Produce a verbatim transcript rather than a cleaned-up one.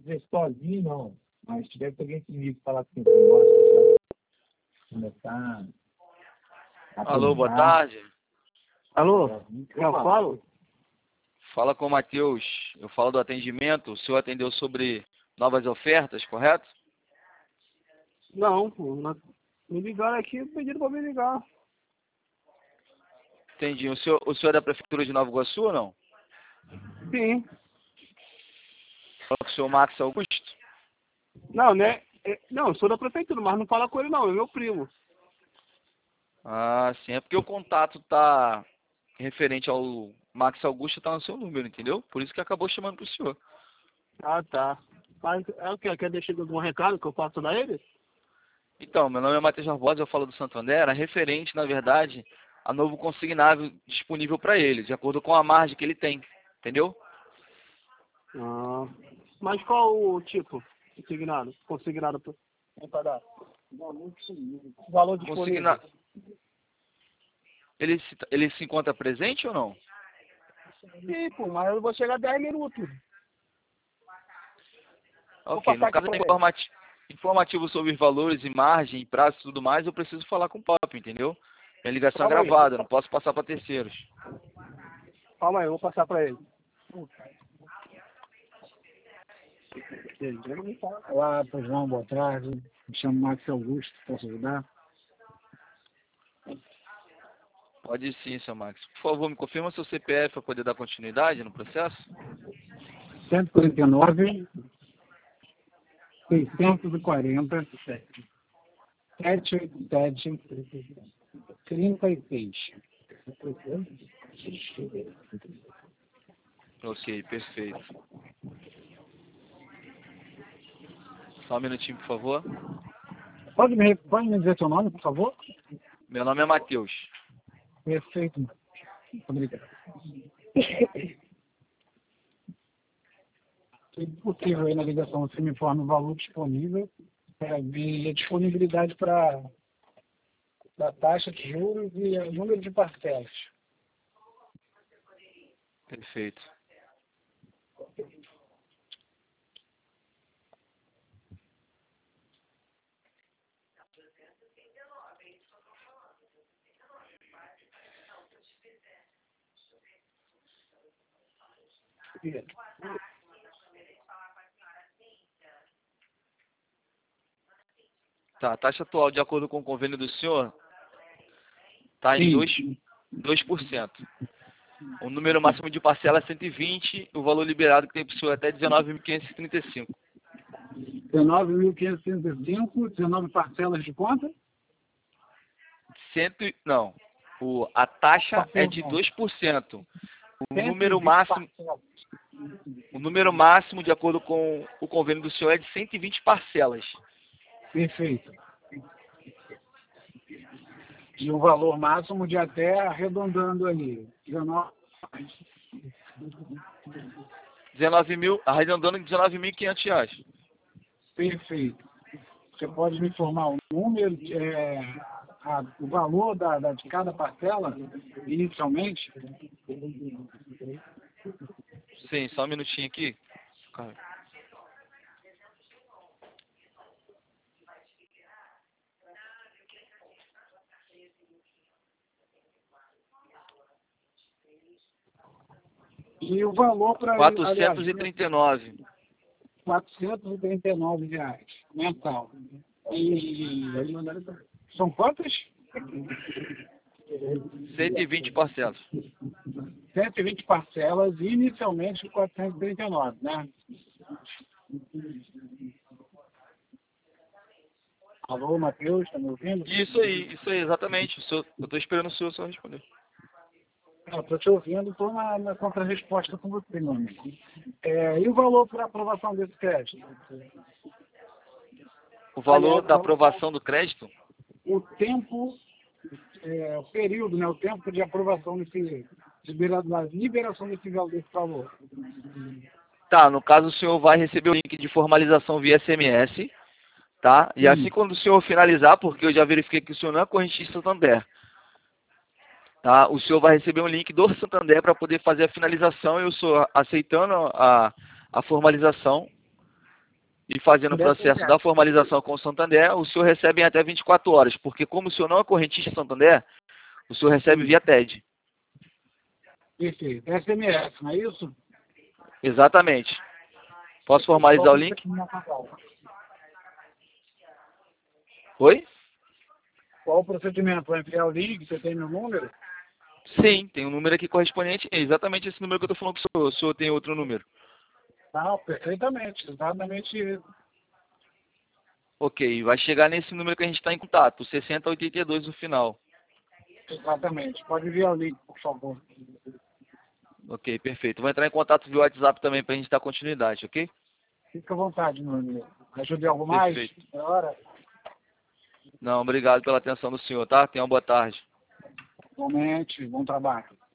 dizer sozinho, não. Mas se tiver alguém comigo falar com você, começar a Alô, boa perguntar. tarde. Alô, eu falo? Fala com o Matheus. Eu falo do atendimento. O senhor atendeu sobre novas ofertas, correto? Não, pô, não- me ligaram aqui, pediram pra me ligar. Entendi. O senhor, o senhor é da Prefeitura de Nova Iguaçu ou não? Sim. Fala com o senhor Max Augusto? Não, né? É- Não, eu sou da prefeitura, mas não fala com ele não, é meu primo. Ah, sim. É porque o contato tá referente ao Max Augusto, tá no seu número, entendeu? Por isso que acabou chamando pro senhor. Ah, tá. Mas é o que? Quer deixar algum recado que eu faço pra ele? Então, meu nome é Matheus Barbosa, eu falo do Santander. Era referente, na verdade, a novo consignável disponível para ele, de acordo com a margem que ele tem, entendeu? Ah. Mas qual o tipo? Consignado? Consignado pra pra dar? Valor disponível. Consigna... Ele, se, ele se encontra presente ou não? Sim, pô, mas eu vou chegar dez minutos. Vou Ok, passar no aqui caso pra ele. informati- informativo sobre os valores e margem, prazo e tudo mais, eu preciso falar com o Pop, entendeu? Minha ligação é Calma aí. gravada, não posso passar para terceiros. Calma aí, eu vou passar pra ele. Olá, pois não, boa tarde. Me chamo Max Augusto, posso ajudar? Pode sim, seu Max. Por favor, me confirma seu C P F para poder dar continuidade no processo? cento e quarenta e nove, seiscentos e quarenta, setecentos e oitenta e sete, trinta e seis. Ok, perfeito. Só um minutinho, por favor. Pode me, pode me dizer seu nome, por favor? Meu nome é Matheus. Perfeito. Muito obrigado. Se possível aí na ligação, você me informa o valor disponível é, e a disponibilidade para da taxa de juros e o número de parcelas. Perfeito. Tá, a taxa atual, de acordo com o convênio do senhor, está em dois Sim, dois por cento. O número máximo de parcela é cento e vinte, o valor liberado que tem para o senhor é até dezenove mil quinhentos e trinta e cinco. dezenove mil quinhentos e trinta e cinco, dezenove parcelas de conta? Cento, e- não, o, a taxa Parcela é de não. dois por cento. O cento e número vinte máximo, parcelas. o número máximo, de acordo com o convênio do senhor, é de cento e vinte parcelas. Perfeito. E o valor máximo de até arredondando ali, dezenove. dezenove mil, arredondando em dezenove mil e quinhentos reais. Perfeito. Você pode me informar o número, é, a- o valor da, da- de cada parcela, inicialmente? Sim, só um minutinho aqui. Cara. E o valor para, aliás, quatrocentos e trinta e nove. quatrocentos e trinta e nove reais mensal. E são quantas? cento e vinte parcelas. cento e vinte parcelas, inicialmente quatrocentos e trinta e nove, né? Alô, Matheus, está me ouvindo? Isso aí, isso aí, exatamente. O senhor- eu estou esperando o senhor só responder. Não, estou te ouvindo, estou na, na contra-resposta com você, meu amigo. É, e o valor para aprovação desse crédito? O valor Aliás, o da valor- aprovação do crédito? O tempo, é, o período, né, o tempo de aprovação desse, libera- da liberação desse, val- desse valor. Tá, no caso o senhor vai receber o link de formalização via S M S, tá? E Sim. assim quando o senhor finalizar, porque eu já verifiquei que o senhor não é correntista Santander, tá? O senhor vai receber um link do Santander para poder fazer a finalização e o senhor aceitando a, a formalização, e fazendo o Deve processo ser. da formalização com o Santander, o senhor recebe em até vinte e quatro horas, porque como o senhor não é correntista Santander, o senhor recebe Sim. via T E D. Perfeito. S M S, não é isso? Exatamente. Posso formalizar o Qual link? procedimento? Oi? Qual o procedimento? Vai enviar o link? Você tem meu número? Sim, tem um número aqui correspondente. É exatamente esse número que eu estou falando com o senhor. O senhor tem outro número? Não, perfeitamente. Exatamente isso. Ok, vai chegar nesse número que a gente está em contato, sessenta oitenta e dois no final. Exatamente. Pode enviar o link, por favor. Ok, perfeito. Vou entrar em contato via WhatsApp também para a gente dar continuidade, ok? Fica à vontade, meu amigo. Ajude algo mais? Perfeito. É hora? Não, obrigado pela atenção do senhor, tá? Tenha uma boa tarde. Igualmente. Bom trabalho.